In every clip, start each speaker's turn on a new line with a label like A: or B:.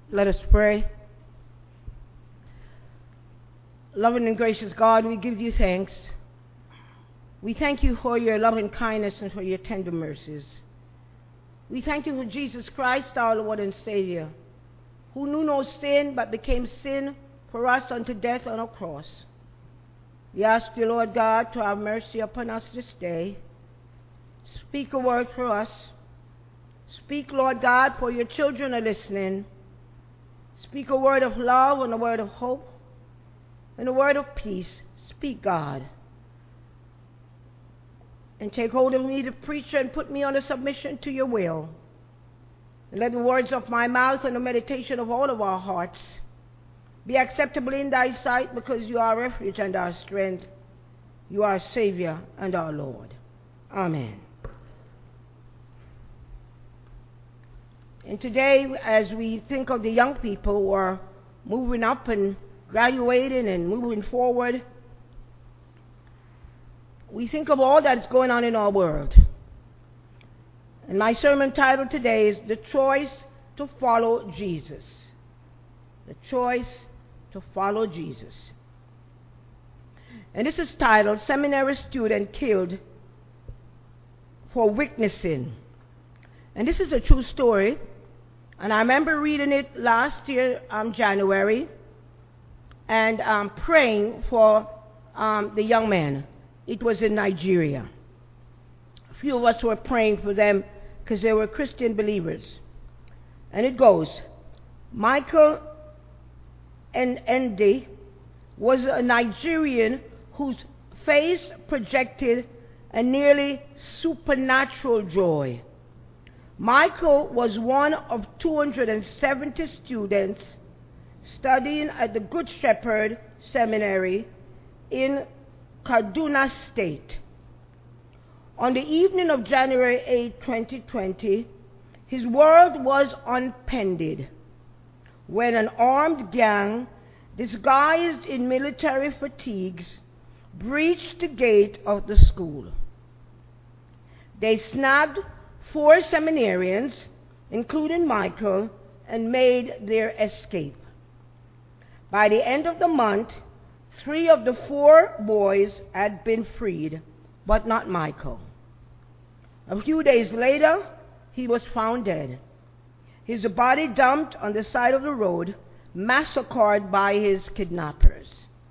A: Let us pray. Loving and gracious God, we give you thanks. We thank you for your loving kindness and for your tender mercies. We thank you for Jesus Christ, our Lord and Savior, who knew no sin but became sin for us unto death on a cross. We ask you, Lord God, to have mercy upon us this day. Speak a word for us. Speak, Lord God, for your children are listening. Speak a word of love and a word of hope and a word of peace. Speak, God. And take hold of me, the preacher, and put me under submission to your will. And let the words of my mouth and the meditation of all of our hearts be acceptable in thy sight, because you are our refuge and our strength. You are our Savior and our Lord. Amen. And today, as we think of the young people who are moving up and graduating and moving forward, we think of all that's going on in our world. And my sermon title today is The Choice to Follow Jesus. The Choice to Follow Jesus. And this is titled, Seminary Student Killed for Witnessing. And this is a true story. And I remember reading it last year, January, and praying for the young man. It was in Nigeria. A few of us were praying for them because they were Christian believers. And it goes, Michael Ndi was a Nigerian whose face projected a nearly supernatural joy. Michael was one of 270 students studying at the Good Shepherd Seminary in Kaduna State. On the evening of January 8, 2020, his world was upended when an armed gang, disguised in military fatigues, breached the gate of the school. They snagged 4 seminarians, including Michael, and made their escape. By the end of the month, 3 of the 4 boys had been freed, but not Michael. A few days later, he was found dead. His body dumped on the side of the road, massacred by his kidnappers.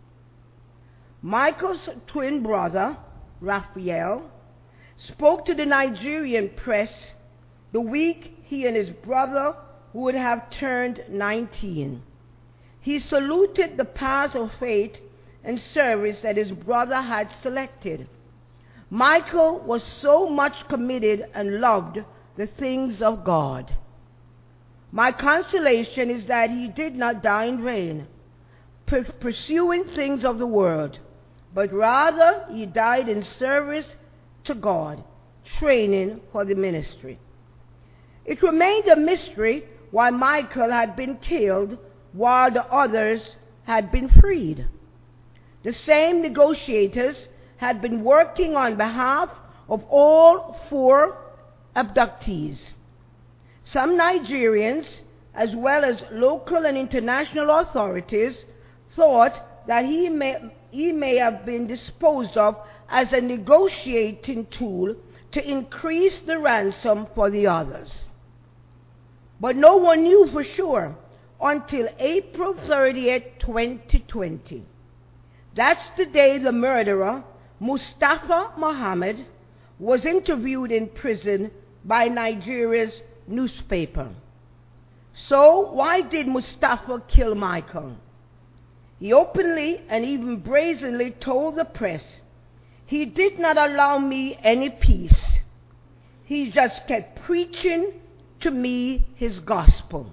A: Michael's twin brother, Raphael, spoke to the Nigerian press the week he and his brother would have turned 19. He saluted the path of faith and service that his brother had selected. Michael was so much committed and loved the things of God. My consolation is that he did not die in vain, pursuing things of the world, but rather he died in service to God, training for the ministry. It remained a mystery why Michael had been killed while the others had been freed. The same negotiators had been working on behalf of all 4 abductees. Some Nigerians, as well as local and international authorities, thought that he may have been disposed of as a negotiating tool to increase the ransom for the others. But no one knew for sure until April 30th, 2020. That's the day the murderer, Mustafa Mohammed, was interviewed in prison by Nigeria's newspaper. So why did Mustafa kill Michael? He openly and even brazenly told the press, "He did not allow me any peace. He just kept preaching to me his gospel.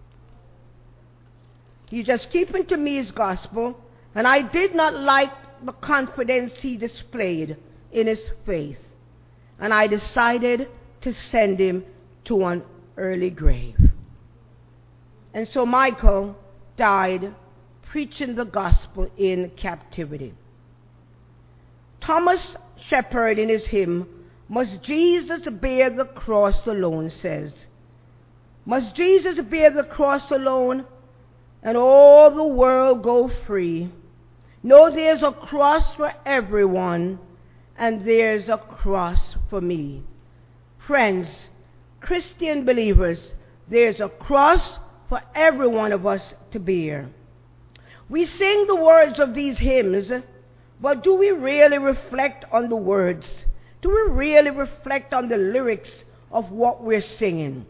A: He just keeping to me his gospel, and I did not like the confidence he displayed in his faith, and I decided to send him to an early grave." And so Michael died preaching the gospel in captivity. Thomas Shepard, in his hymn, "Must Jesus Bear the Cross Alone," says, Must Jesus bear the cross alone and all the world go free? No, there's a cross for everyone, and there's a cross for me. Friends, Christian believers, there's a cross for every one of us to bear. We sing the words of these hymns, but do we really reflect on the words? Do we really reflect on the lyrics of what we're singing?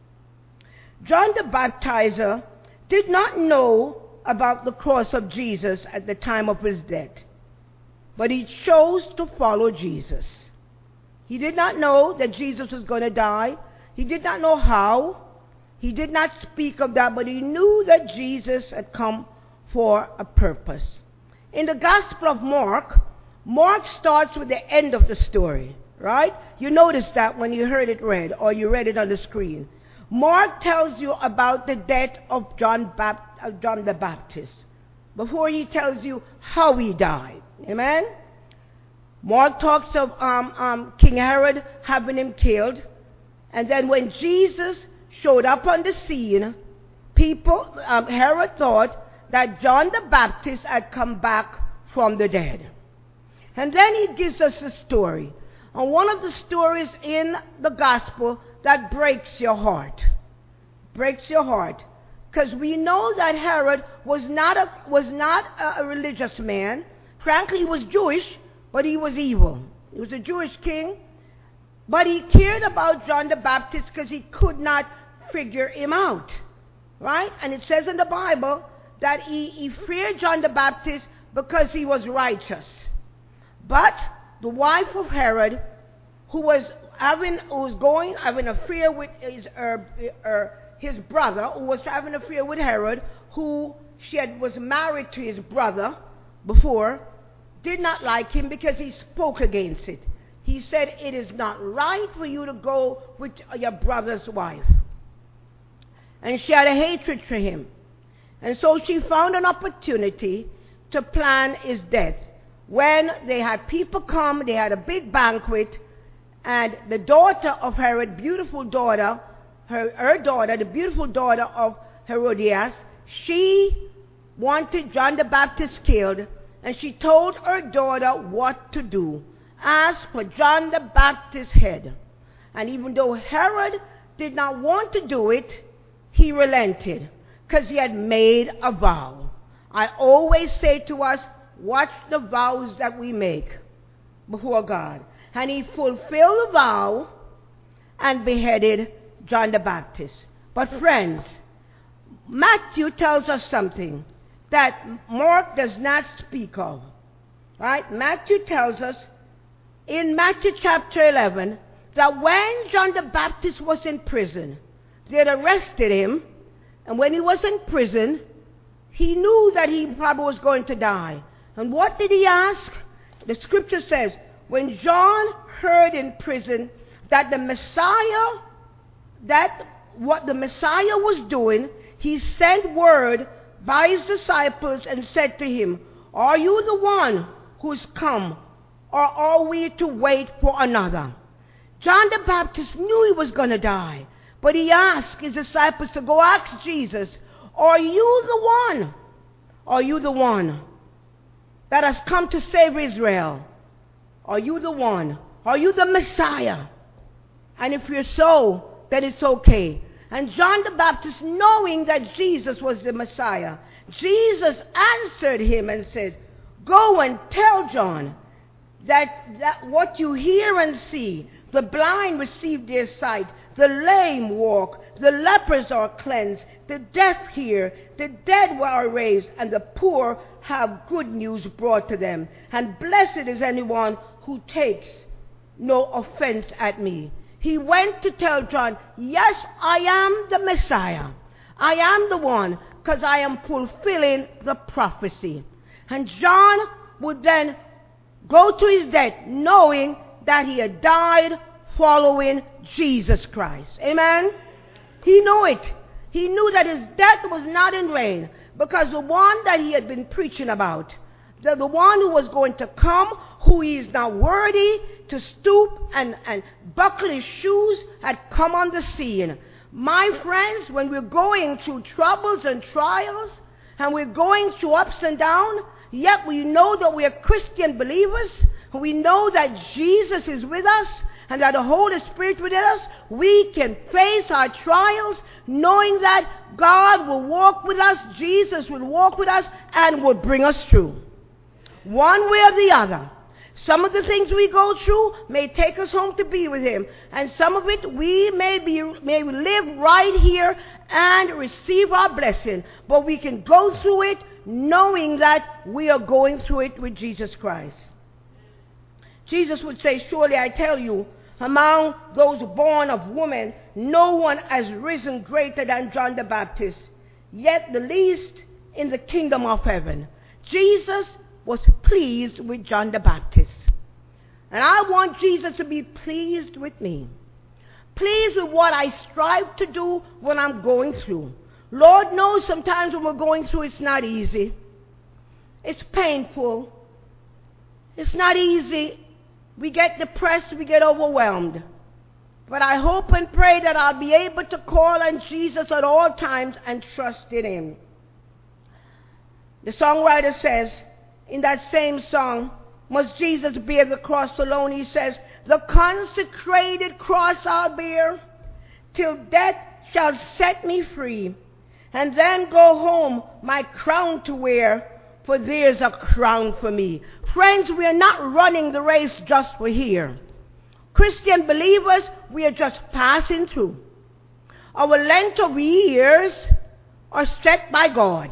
A: John the Baptizer did not know about the cross of Jesus at the time of his death, but he chose to follow Jesus. He did not know that Jesus was going to die. He did not know how. He did not speak of that, but he knew that Jesus had come for a purpose. In the Gospel of Mark, Mark starts with the end of the story, right? You noticed that when you heard it read or you read it on the screen. Mark tells you about the death of John the Baptist before he tells you how he died. Amen? Mark talks of King Herod having him killed. And then when Jesus showed up on the scene, Herod thought that John the Baptist had come back from the dead. And then he gives us a story. And one of the stories in the gospel that breaks your heart. Breaks your heart. Because we know that Herod was not a religious man. Frankly, he was Jewish, but he was evil. He was a Jewish king. But he cared about John the Baptist because he could not figure him out. Right? And it says in the Bible that he feared John the Baptist because he was righteous. But the wife of Herod, who was having an affair with his brother, who was having an affair with Herod, was married to his brother before, did not like him because he spoke against it. He said, it is not right for you to go with your brother's wife. And she had a hatred for him. And so she found an opportunity to plan his death. When they had people come, they had a big banquet, and the daughter of Herod, beautiful daughter, her daughter, the beautiful daughter of Herodias, she wanted John the Baptist killed, and she told her daughter what to do. Ask for John the Baptist's head. And even though Herod did not want to do it, he relented because he had made a vow. I always say to us, watch the vows that we make before God. And he fulfilled the vow and beheaded John the Baptist. But friends, Matthew tells us something that Mark does not speak of. Right? Matthew tells us in Matthew chapter 11 that when John the Baptist was in prison, they had arrested him, and when he was in prison, he knew that he probably was going to die. And what did he ask? The scripture says, when John heard in prison that what the Messiah was doing, he sent word by his disciples and said to him, are you the one who's come, or are we to wait for another? John the Baptist knew he was going to die, but he asked his disciples to go ask Jesus, are you the one? Are you the one that has come to save Israel? Are you the one? Are you the Messiah? And if you're so, then it's okay. And John the Baptist, knowing that Jesus was the Messiah, Jesus answered him and said, go and tell John that what you hear and see, the blind receive their sight, the lame walk, the lepers are cleansed, the deaf hear, the dead are raised, and the poor have good news brought to them. And blessed is anyone who takes no offense at me. He went to tell John, yes, I am the Messiah. I am the one, because I am fulfilling the prophecy. And John would then go to his death knowing that he had died following Jesus Christ. Amen? He knew it. He knew that his death was not in vain, because the one that he had been preaching about, the one who was going to come, who he is now worthy to stoop and buckle his shoes, had come on the scene. My friends, when we're going through troubles and trials, and we're going through ups and downs, yet we know that we are Christian believers, and we know that Jesus is with us, and that the Holy Spirit within us, we can face our trials, knowing that God will walk with us, Jesus will walk with us, and will bring us through. One way or the other. Some of the things we go through may take us home to be with Him, and some of it we may live right here and receive our blessing, but we can go through it knowing that we are going through it with Jesus Christ. Jesus would say, surely I tell you, among those born of woman, no one has risen greater than John the Baptist, yet the least in the kingdom of heaven. Jesus was pleased with John the Baptist. And I want Jesus to be pleased with me. Pleased with what I strive to do when I'm going through. Lord knows sometimes when we're going through it's not easy. It's painful. It's not easy. We get depressed, we get overwhelmed. But I hope and pray that I'll be able to call on Jesus at all times and trust in Him. The songwriter says, in that same song, must Jesus bear the cross alone? He says, the consecrated cross I'll bear, till death shall set me free, and then go home my crown to wear, for there's a crown for me. Friends, we are not running the race just for here. Christian believers, we are just passing through. Our length of years are set by God.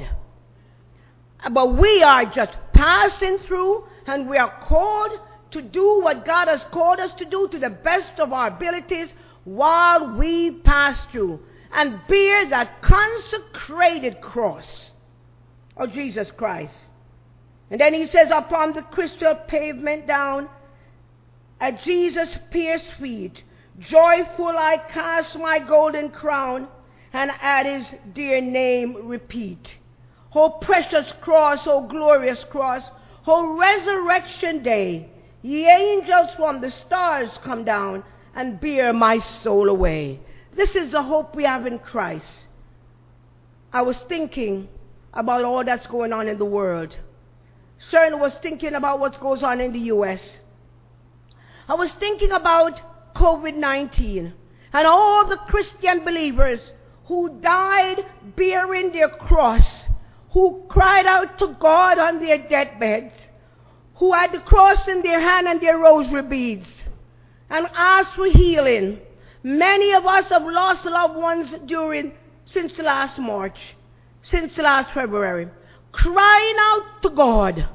A: But we are just passing through, and we are called to do what God has called us to do to the best of our abilities while we pass through and bear that consecrated cross of Jesus Christ. And then he says, upon the crystal pavement down at Jesus' pierced feet, joyful I cast my golden crown, and at His dear name repeat. O precious cross, O glorious cross, O resurrection day, ye angels from the stars come down and bear my soul away. This is the hope we have in Christ. I was thinking about all that's going on in the world. Certainly was thinking about what goes on in the U.S. I was thinking about COVID-19 and all the Christian believers who died bearing their cross, who cried out to God on their deathbeds, who had the cross in their hand and their rosary beads, and asked for healing. Many of us have lost loved ones since last March, since last February, crying out to God,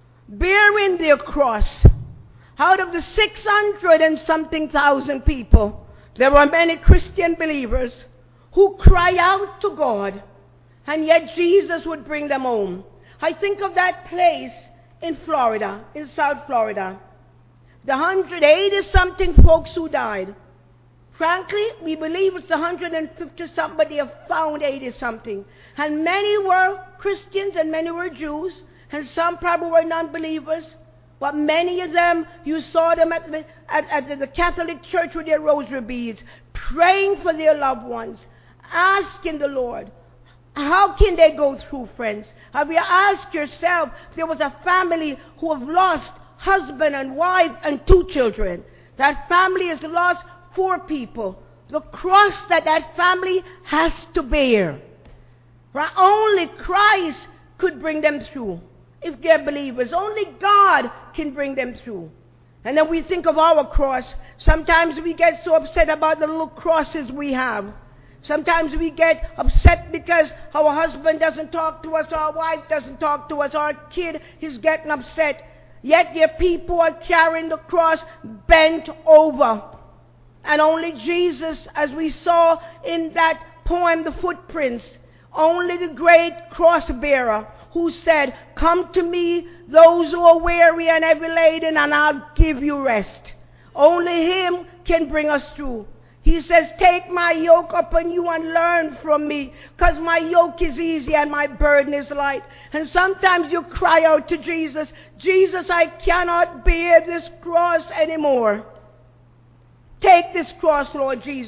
A: bearing their cross. Out of the 600 and something thousand people, there were many Christian believers who cry out to God, and yet Jesus would bring them home. I think of that place in Florida, in South Florida, the 180-something folks who died. Frankly, we believe it's 150 somebody have found 80-something. And many were Christians and many were Jews, and some probably were non-believers. But many of them, you saw them at the Catholic Church with their rosary beads, praying for their loved ones, asking the Lord, how can they go through, friends? Have you asked yourself, there was a family who have lost husband and wife and 2 children. That family has lost 4 people. The cross that family has to bear. Right? Only Christ could bring them through. If they're believers, only God can bring them through. And then we think of our cross. Sometimes we get so upset about the little crosses we have. Sometimes we get upset because our husband doesn't talk to us, our wife doesn't talk to us, our kid is getting upset. Yet there are people are carrying the cross bent over. And only Jesus, as we saw in that poem, The Footprints, only the great cross bearer who said, come to me, those who are weary and heavy laden, and I'll give you rest. Only Him can bring us through. He says, take my yoke upon you and learn from me, because my yoke is easy and my burden is light. And sometimes you cry out to Jesus, Jesus, I cannot bear this cross anymore. Take this cross, Lord Jesus.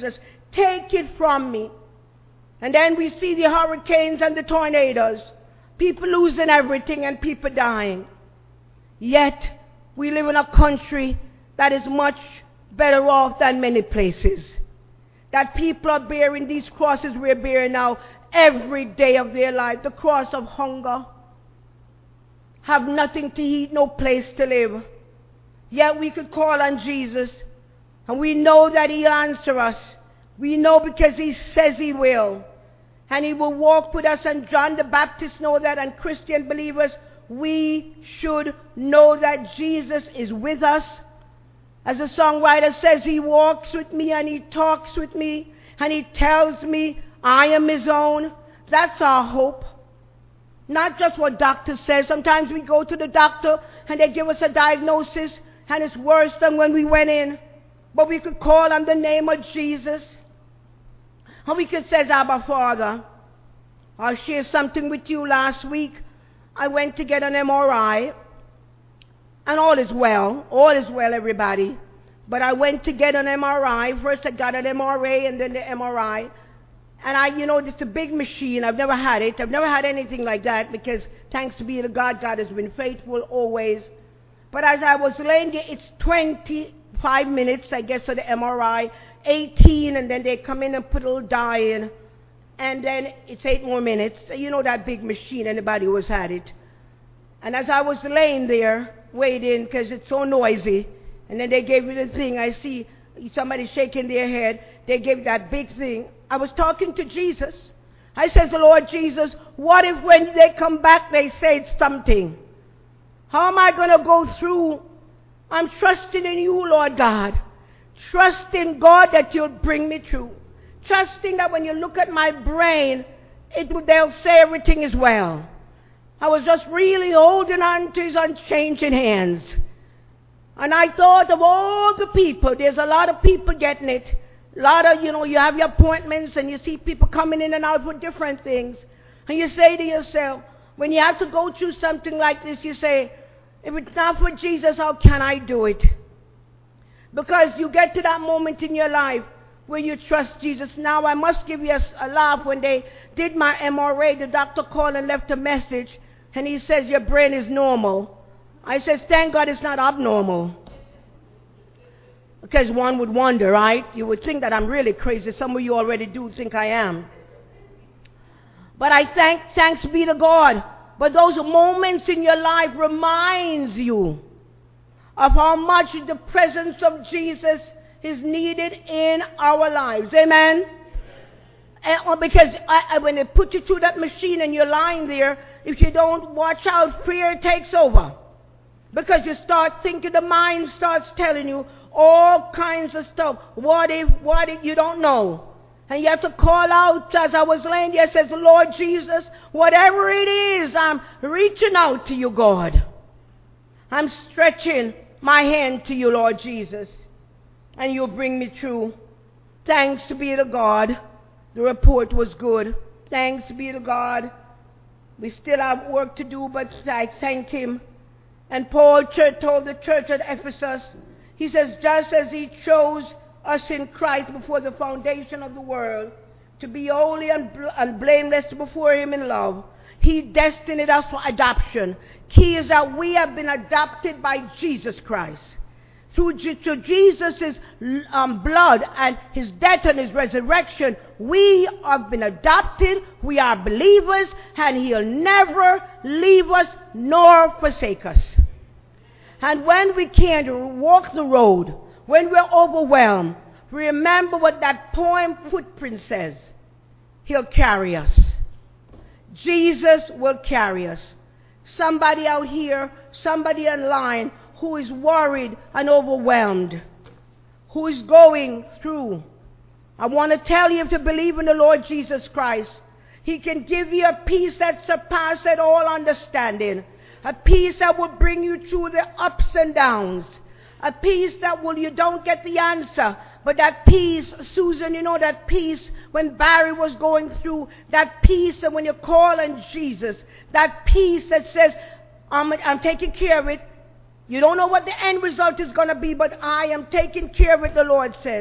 A: Take it from me. And then we see the hurricanes and the tornadoes. People losing everything and people dying. Yet, we live in a country that is much better off than many places. That people are bearing these crosses we're bearing now every day of their life. The cross of hunger. Have nothing to eat, no place to live. Yet we could call on Jesus. And we know that He'll answer us. We know because He says He will. And He will walk with us. And John the Baptist know that. And Christian believers, we should know that Jesus is with us. As the songwriter says, He walks with me and He talks with me. And He tells me I am His own. That's our hope. Not just what doctors say. Sometimes we go to the doctor and they give us a diagnosis and it's worse than when we went in. But we could call on the name of Jesus. And we could say, Abba Father. I'll share something with you. Last week I went to get an MRI. And all is well. All is well, everybody. But I went to get an MRI. First I got an MRA and then the MRI. And it's a big machine. I've never had it. I've never had anything like that because thanks be to God, God has been faithful always. But as I was laying there, it's 25 minutes, I guess, for the MRI, 18, and then they come in and put a little dye in. And then it's 8 more minutes. You know that big machine, anybody who has had it. And as I was laying there, waiting, because it's so noisy, and then they gave me the thing, I see somebody shaking their head, they gave that big thing. I was talking to Jesus. I said, Lord Jesus, what if when they come back they say it's something? How am I going to go through? I'm trusting in you, Lord God. Trusting, God, that you'll bring me through. Trusting that when you look at my brain, they'll say everything is well. I was just really holding on to His unchanging hands. And I thought of all the people. There's a lot of people getting it. A lot of, you have your appointments and you see people coming in and out for different things. And you say to yourself, when you have to go through something like this, you say, if it's not for Jesus, how can I do it? Because you get to that moment in your life where you trust Jesus. Now, I must give you a laugh. When they did my MRA, the doctor called and left a message. And he says, your brain is normal. I says, thank God it's not abnormal. Because one would wonder, right? You would think that I'm really crazy. Some of you already do think I am. But I thanks be to God. But those moments in your life reminds you of how much the presence of Jesus is needed in our lives. Amen? Because when they put you through that machine and you're lying there, if you don't watch out, fear takes over. Because you start thinking, the mind starts telling you all kinds of stuff. What if, you don't know. And you have to call out, as I was laying there, says, Lord Jesus, whatever it is, I'm reaching out to you, God. I'm stretching my hand to you, Lord Jesus. And you'll bring me through. Thanks be to God. The report was good. Thanks be to God. We still have work to do, but I thank Him. And Paul told the church at Ephesus, he says, just as He chose us in Christ before the foundation of the world to be holy and blameless before Him in love, He destined us for adoption. Key is that we have been adopted by Jesus Christ. Through Jesus' blood and His death and His resurrection, we have been adopted, we are believers, and He'll never leave us nor forsake us. And when we can't walk the road, when we're overwhelmed, remember what that poem Footprint says. He'll carry us. Jesus will carry us. Somebody out here, somebody online who is worried and overwhelmed, who is going through. I want to tell you, if you believe in the Lord Jesus Christ, He can give you a peace that surpasses all understanding. A peace that will bring you through the ups and downs. A peace that you don't get the answer. But that peace, Susan, that peace when Barry was going through, that peace that when you call on Jesus, that peace that says, I'm taking care of it. You don't know what the end result is going to be, but I am taking care of it, the Lord says.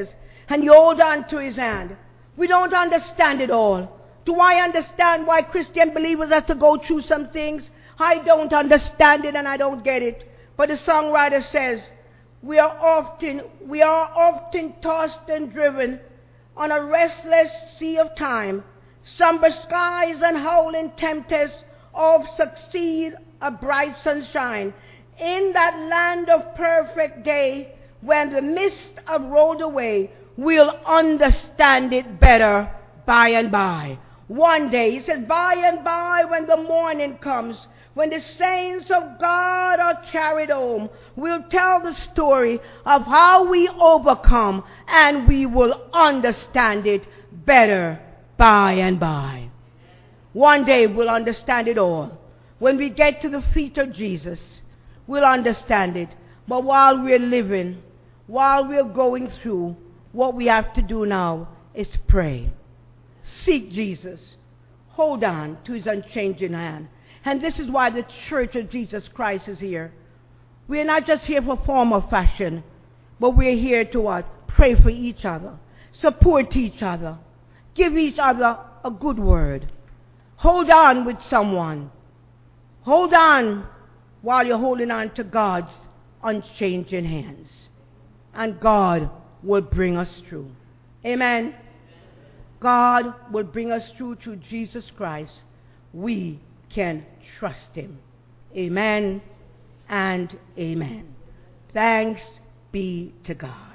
A: and you hold on to his hand. We don't understand it all. Do I understand why Christian believers have to go through some things? I don't understand it and I don't get it. But the songwriter says, we are often tossed and driven on a restless sea of time. Somber skies and howling tempests of succeed a bright sunshine. In that land of perfect day, when the mist have rolled away, we'll understand it better by and by. One day, he says, by and by, when the morning comes, when the saints of God are carried home, we'll tell the story of how we overcome, and we will understand it better by and by. One day we'll understand it all. When we get to the feet of Jesus, we'll understand it. But while we're living, while we're going through, what we have to do now is pray. Seek Jesus. Hold on to his unchanging hand. And this is why the Church of Jesus Christ is here. We're not just here for form or fashion, but we're here to what? Pray for each other. Support each other. Give each other a good word. Hold on with someone. Hold on while you're holding on to God's unchanging hands. And God will bring us through. Amen. God will bring us through Jesus Christ. We can trust him. Amen and amen. Thanks be to God.